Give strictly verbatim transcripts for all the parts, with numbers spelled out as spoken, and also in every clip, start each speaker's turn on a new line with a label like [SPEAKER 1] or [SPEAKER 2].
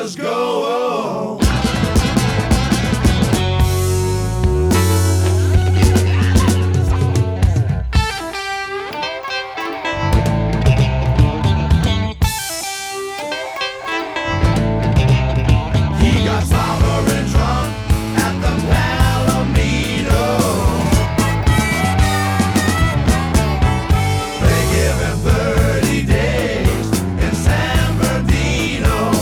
[SPEAKER 1] just go. He got sovereign drunk at the Palomino. They give him thirty days in San Bernardino.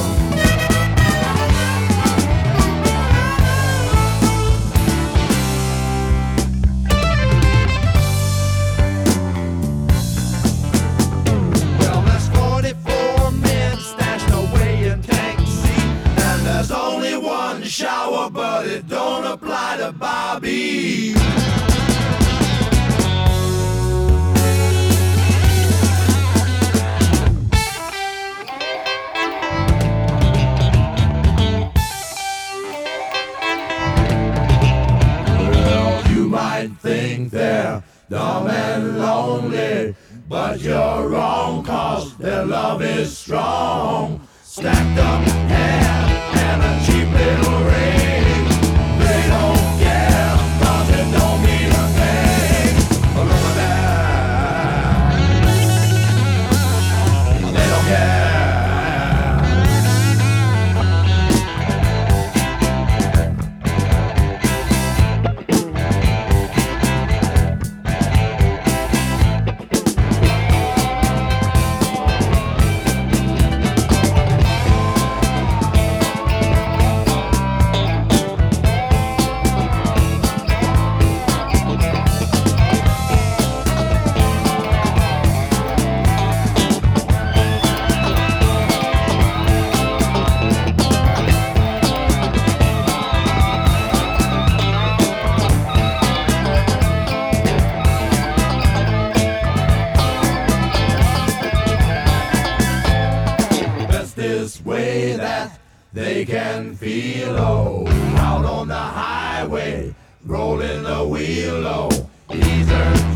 [SPEAKER 1] Well, there's forty-four men stashed away in tank seat, and there's only one shower, but it don't apply to Bobby. Well, you might think they're dumb and lonely, but you're wrong, cause their love is strong. Stacked up hair and a cheap little ring. They don't care, cause it don't mean a thing. But look at that. They don't care. This way that they can feel, oh, out on the highway, rolling the wheel, oh, he's earned